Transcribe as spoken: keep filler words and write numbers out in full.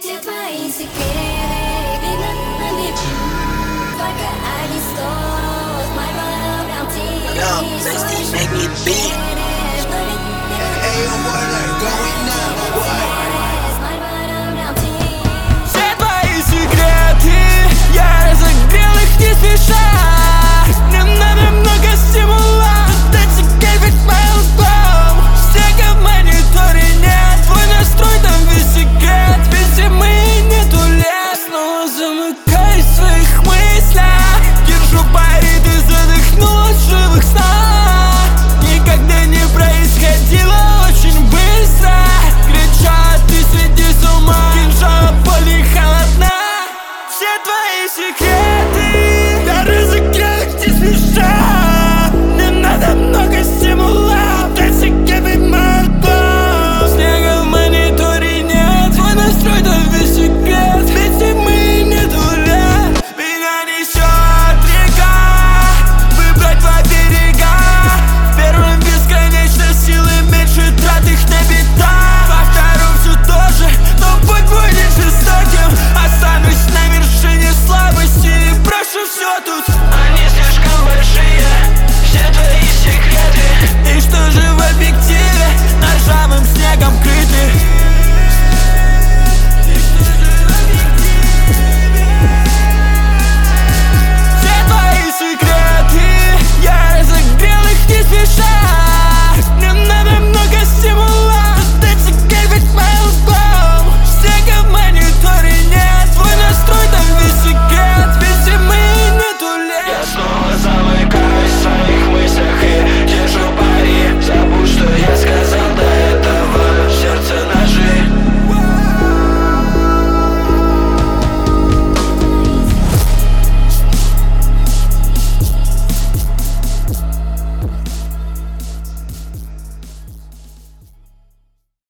все твои секреты видно на мне. Только одни слов, my brother прям Yo, Zesty, make me beat. что ведь не Hey, yo, boy, like, going now.